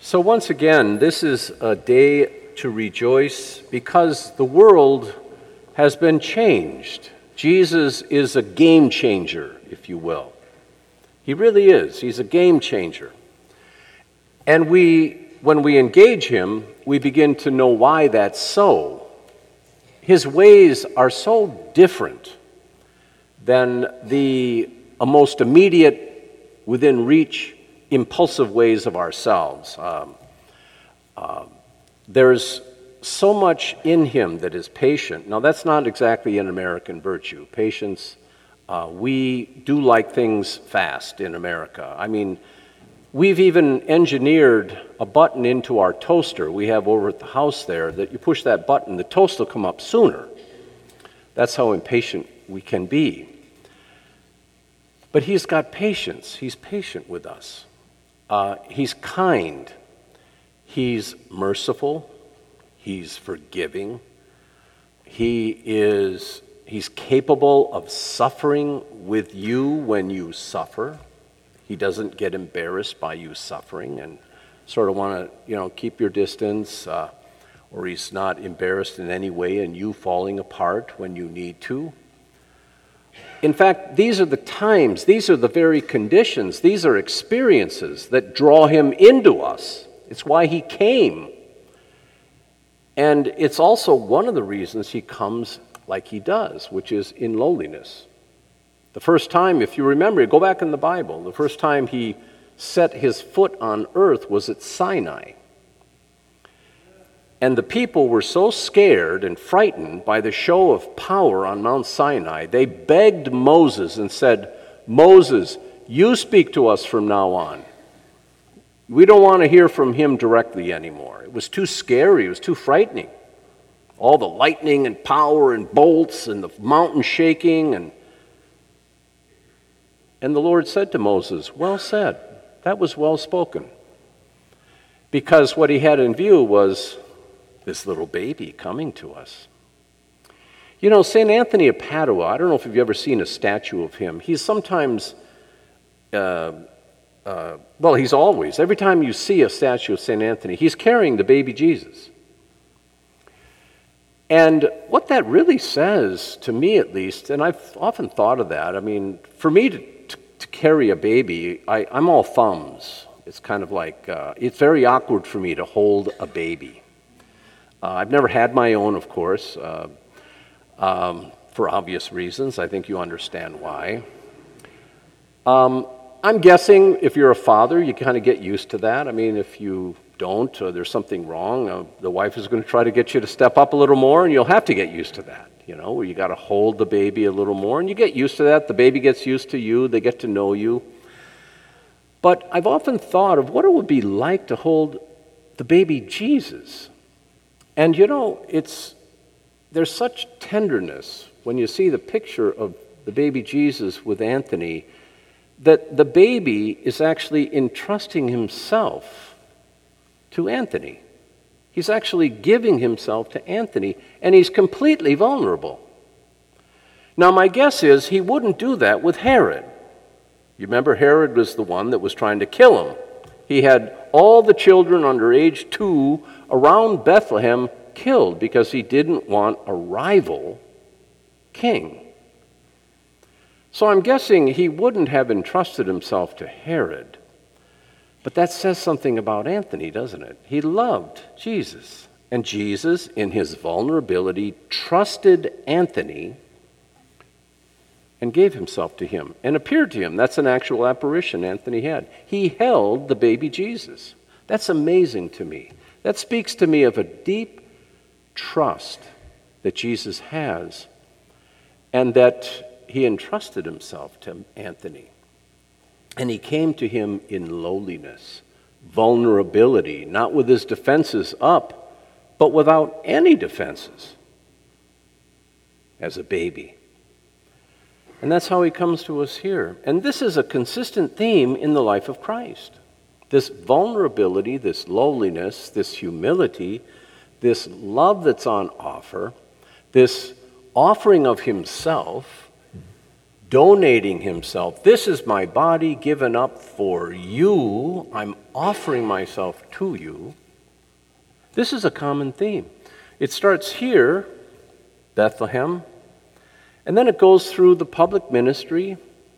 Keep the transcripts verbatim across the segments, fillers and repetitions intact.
So once again, this is a day to rejoice because the world has been changed. Jesus is a game changer, if you will. He really is. He's a game changer. And we, when we engage him, we begin to know why that's so. His ways are so different than the most immediate, within reach, impulsive ways of ourselves. Um, uh, there's so much in him that is patient. Now, that's not exactly an American virtue. Patience, uh, we do like things fast in America. I mean, we've even engineered a button into our toaster we have over at the house there that you push that button, the toast will come up sooner. That's how impatient we can be. But he's got patience. He's patient with us. Uh, he's kind, he's merciful, he's forgiving, he is, he's capable of suffering with you when you suffer. He doesn't get embarrassed by you suffering and sort of want to, you know, keep your distance, uh, or he's not embarrassed in any way in you falling apart when you need to. In fact, these are the times, these are the very conditions, these are experiences that draw him into us. It's why he came. And it's also one of the reasons he comes like he does, which is in lowliness. The first time, if you remember, go back in the Bible, the first time he set his foot on earth was at Sinai. And the people were so scared and frightened by the show of power on Mount Sinai, they begged Moses and said, "Moses, you speak to us from now on. We don't want to hear from him directly anymore." It was too scary, it was too frightening. All the lightning and power and bolts and the mountain shaking. And, and the Lord said to Moses, "Well said, that was well spoken." Because what he had in view was this little baby coming to us. You know, Saint Anthony of Padua, I don't know if you've ever seen a statue of him. He's sometimes, uh, uh, well, he's always, every time you see a statue of Saint Anthony, he's carrying the baby Jesus. And what that really says, to me at least, and I've often thought of that, I mean, for me to, to, to carry a baby, I, I'm all thumbs. It's kind of like, uh, it's very awkward for me to hold a baby. Uh, I've never had my own, of course, uh, um, for obvious reasons. I think you understand why. Um, I'm guessing if you're a father, you kind of get used to that. I mean, if you don't, or there's something wrong, uh, the wife is going to try to get you to step up a little more, and you'll have to get used to that, you know, where you got to hold the baby a little more, and you get used to that. The baby gets used to you. They get to know you. But I've often thought of what it would be like to hold the baby Jesus. And you know, it's there's such tenderness when you see the picture of the baby Jesus with Anthony, that the baby is actually entrusting himself to Anthony. He's actually giving himself to Anthony, and he's completely vulnerable. Now, my guess is he wouldn't do that with Herod. You remember, Herod was the one that was trying to kill him. He had all the children under age two around Bethlehem killed because he didn't want a rival king. So I'm guessing he wouldn't have entrusted himself to Herod. But that says something about Anthony, doesn't it? He loved Jesus. And Jesus, in his vulnerability, trusted Anthony and gave himself to him and appeared to him. That's an actual apparition Anthony had. He held the baby Jesus. That's amazing to me. That speaks to me of a deep trust that Jesus has, and that he entrusted himself to Anthony. And he came to him in lowliness, vulnerability, not with his defenses up, but without any defenses, as a baby. And that's how he comes to us here. And this is a consistent theme in the life of Christ. This vulnerability, this lowliness, this humility, this love that's on offer, this offering of himself, donating himself. This is my body given up for you. I'm offering myself to you. This is a common theme. It starts here, Bethlehem, and then it goes through the public ministry,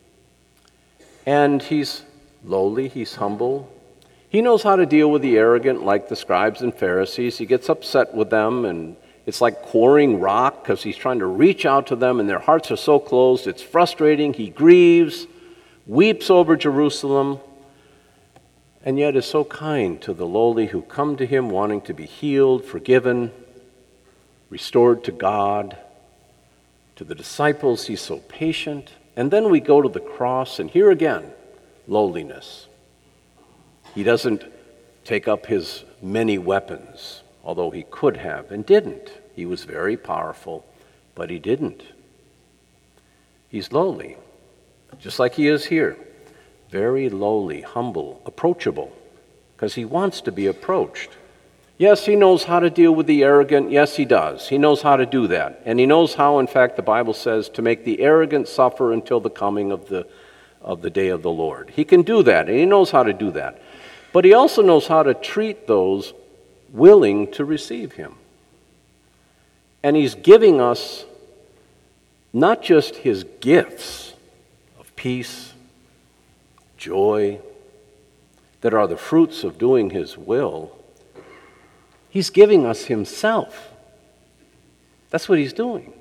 and he's lowly, he's humble. He knows how to deal with the arrogant, like the scribes and Pharisees. He gets upset with them, and it's like quarrying rock because he's trying to reach out to them, and their hearts are so closed. It's frustrating. He grieves, weeps over Jerusalem, and yet is so kind to the lowly who come to him wanting to be healed, forgiven, restored to God. To the disciples, he's so patient. And then we go to the cross, and here again, lowliness. He doesn't take up his many weapons, although he could have and didn't. He was very powerful, but he didn't. He's lowly, just like he is here. Very lowly, humble, approachable, because he wants to be approached. Yes, he knows how to deal with the arrogant. Yes, he does. He knows how to do that. And he knows how, in fact, the Bible says, to make the arrogant suffer until the coming of the, of the day of the Lord. He can do that, and he knows how to do that. But he also knows how to treat those willing to receive him. And he's giving us not just his gifts of peace, joy, that are the fruits of doing his will. He's giving us himself. That's what he's doing.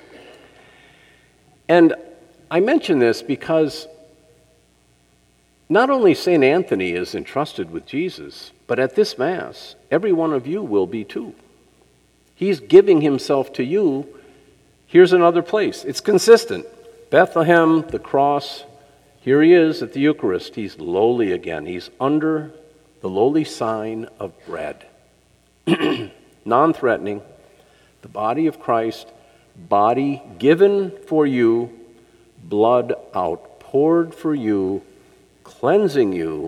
And I mention this because not only Saint Anthony is entrusted with Jesus, but at this Mass, every one of you will be too. He's giving himself to you. Here's another place. It's consistent. Bethlehem, the cross. Here he is at the Eucharist. He's lowly again. He's under the lowly sign of bread. Non-threatening, the body of Christ, body given for you, blood outpoured for you, cleansing you,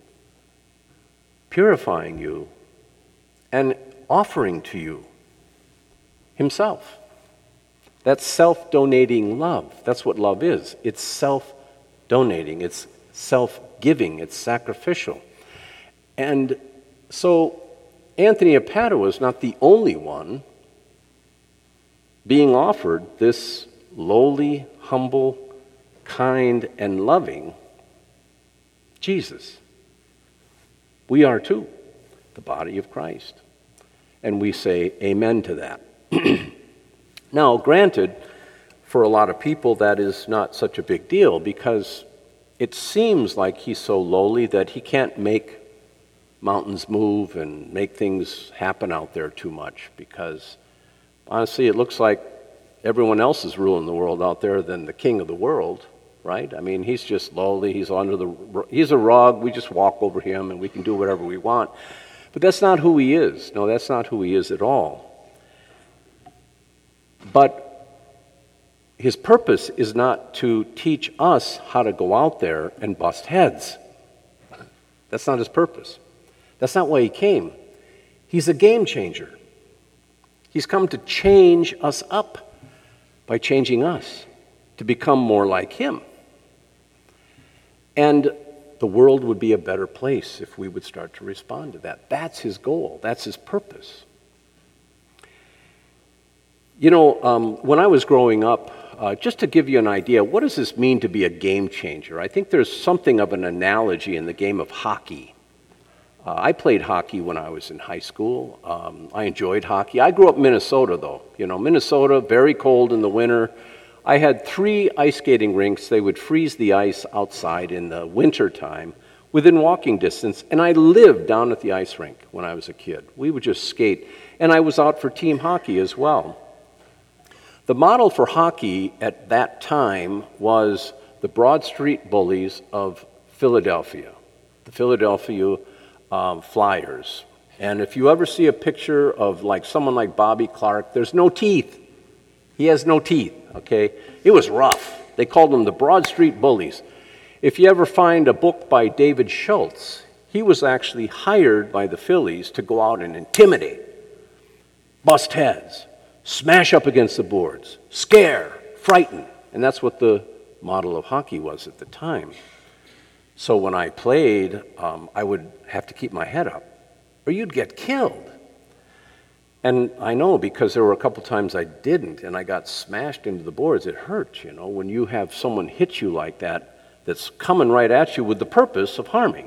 purifying you, and offering to you himself. That's self-donating love. That's what love is. It's self-donating. It's self-giving. It's sacrificial. And so Anthony of Padua is not the only one being offered this lowly, humble, kind, and loving Jesus. We are too, the body of Christ. And we say amen to that. Now, granted, for a lot of people that is not such a big deal because it seems like he's so lowly that he can't make mountains move and make things happen out there too much because honestly it looks like everyone else is ruling the world out there than the king of the world, right? I mean, he's just lowly, he's under the, he's a rug, we just walk over him and we can do whatever we want. But that's not who he is. No, that's not who he is at all. But his purpose is not to teach us how to go out there and bust heads. That's not his purpose. That's not why he came. He's a game changer. He's come to change us up by changing us to become more like him. And the world would be a better place if we would start to respond to that. That's his goal. That's his purpose. You know, um, when I was growing up, uh, just to give you an idea, what does this mean to be a game changer? I think there's something of an analogy in the game of hockey. Uh, I played hockey when I was in high school. Um, I enjoyed hockey. I grew up in Minnesota, though. You know, Minnesota, very cold in the winter. I had three ice skating rinks. They would freeze the ice outside in the winter time within walking distance, and I lived down at the ice rink when I was a kid. We would just skate, and I was out for team hockey as well. The model for hockey at that time was the Broad Street Bullies of Philadelphia, the Philadelphia um, Flyers. And if you ever see a picture of like someone like Bobby Clark, there's no teeth. He has no teeth, okay? It was rough. They called them the Broad Street Bullies. If you ever find a book by David Schultz, he was actually hired by the Phillies to go out and intimidate, bust heads, smash up against the boards, scare, frighten. And that's what the model of hockey was at the time. So when I played, um, I would have to keep my head up, or you'd get killed. And I know because there were a couple times I didn't, and I got smashed into the boards. It hurts, you know, when you have someone hit you like that, that's coming right at you with the purpose of harming.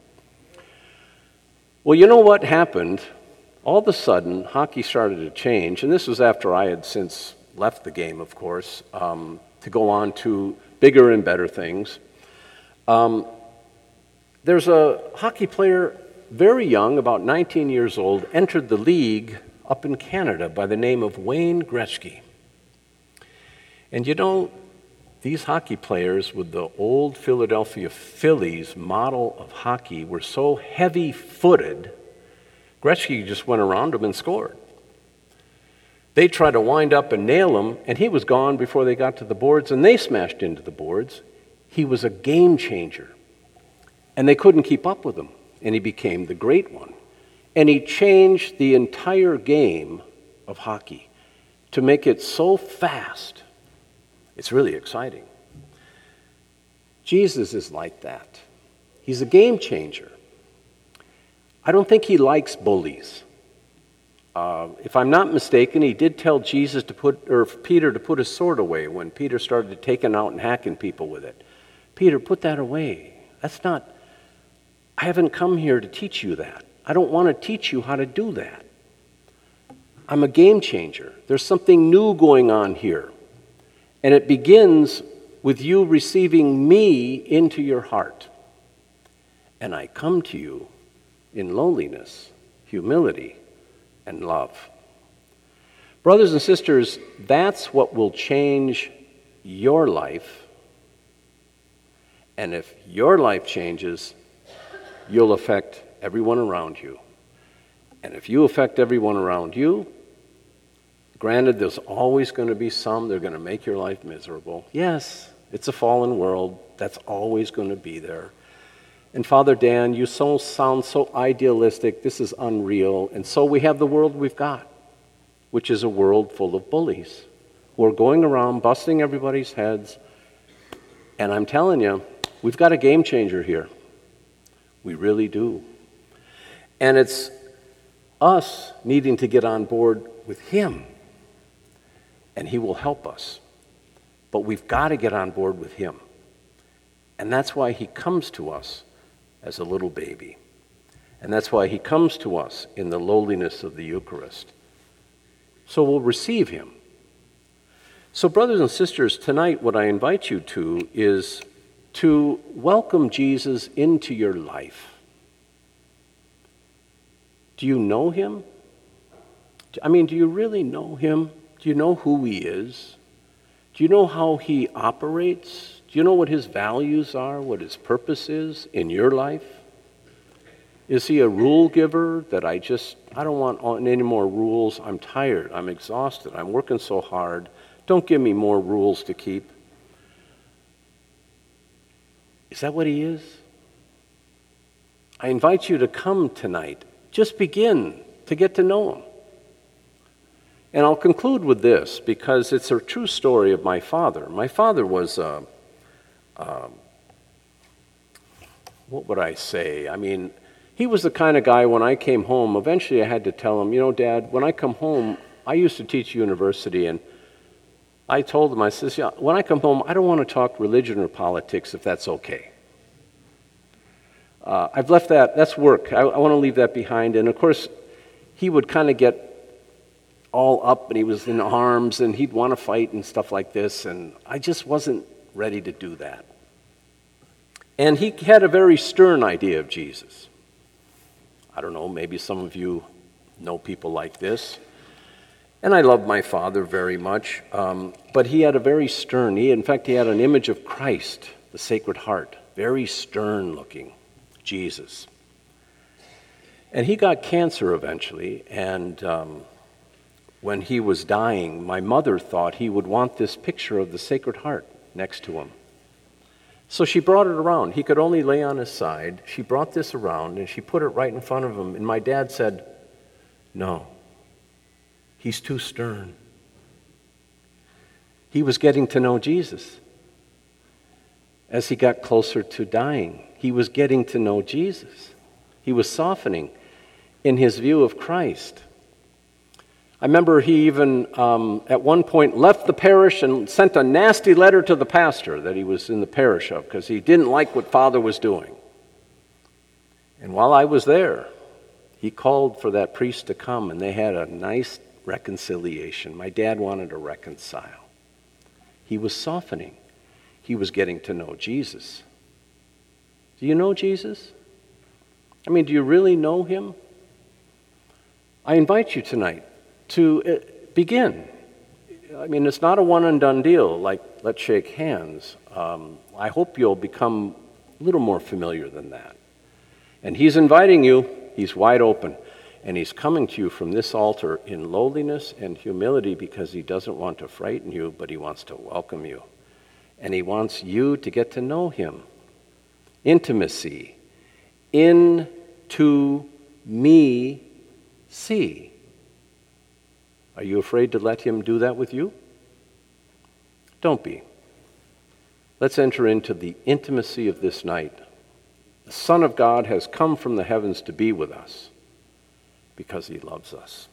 Well, you know what happened? All of a sudden, hockey started to change, and this was after I had since left the game, of course, um, to go on to bigger and better things. Um, there's a hockey player, very young, about nineteen years old, entered the league up in Canada by the name of Wayne Gretzky. And you know, these hockey players with the old Philadelphia Phillies model of hockey were so heavy-footed, Gretzky just went around them and scored. They tried to wind up and nail him, and he was gone before they got to the boards, and they smashed into the boards. He was a game changer, and they couldn't keep up with him, and he became the great one. And he changed the entire game of hockey to make it so fast. It's really exciting. Jesus is like that. He's a game changer. I don't think he likes bullies. Uh, if I'm not mistaken, he did tell Jesus to put, or Peter to put his sword away when Peter started taking out and hacking people with it. Peter, put that away. That's not, I haven't come here to teach you that. I don't want to teach you how to do that. I'm a game changer. There's something new going on here. And it begins with you receiving me into your heart. And I come to you in lowliness, humility, and love. Brothers and sisters, that's what will change your life. And if your life changes, you'll affect everyone around you. And if you affect everyone around you, granted, there's always going to be some that are going to make your life miserable. Yes, it's a fallen world. That's always going to be there. And Father Dan, you so sound so idealistic. This is unreal. And so we have the world we've got, which is a world full of bullies who are going around busting everybody's heads. And I'm telling you, we've got a game changer here. We really do. And it's us needing to get on board with him. And he will help us. But we've got to get on board with him. And that's why he comes to us as a little baby. And that's why he comes to us in the lowliness of the Eucharist. So we'll receive him. So brothers and sisters, tonight what I invite you to is to welcome Jesus into your life. Do you know him? I mean, do you really know him? Do you know who he is? Do you know how he operates? Do you know what his values are, what his purpose is in your life? Is he a rule giver that I just, I don't want any more rules. I'm tired. I'm exhausted. I'm working so hard. Don't give me more rules to keep. Is that what he is? I invite you to come tonight. Just begin to get to know him. And I'll conclude with this because it's a true story of my father. My father was, uh, uh, what would I say? I mean, he was the kind of guy when I came home, eventually I had to tell him, you know, Dad, when I come home, I used to teach university, and I told him, I says, yeah, when I come home, I don't want to talk religion or politics if that's okay. Uh, I've left that, that's work. I, I want to leave that behind. And of course, he would kind of get all up and he was in arms and he'd want to fight and stuff like this. And I just wasn't ready to do that. And he had a very stern idea of Jesus. I don't know, maybe some of you know people like this. And I love my father very much. Um, but he had a very stern, he, in fact, he had an image of Christ, the Sacred Heart, very stern looking. Jesus. And he got cancer eventually, and um, when he was dying, my mother thought he would want this picture of the Sacred Heart next to him. So she brought it around. He could only lay on his side. She brought this around, and she put it right in front of him, and my dad said, no, he's too stern. He was getting to know Jesus. as he got closer to dying. He was getting to know Jesus. He was softening in his view of Christ. I remember he even, um, at one point, left the parish and sent a nasty letter to the pastor that he was in the parish of because he didn't like what Father was doing. And while I was there, he called for that priest to come, and they had a nice reconciliation. My dad wanted to reconcile. He was softening. He was getting to know Jesus. Do you know Jesus? I mean, do you really know him? I invite you tonight to begin. I mean, it's not a one and done deal, like let's shake hands. Um, I hope you'll become a little more familiar than that. And he's inviting you, he's wide open, and he's coming to you from this altar in lowliness and humility because he doesn't want to frighten you, but he wants to welcome you. And he wants you to get to know him. Intimacy. Into me see. Are you afraid to let him do that with you? Don't be. Let's enter into the intimacy of this night. The Son of God has come from the heavens to be with us because he loves us.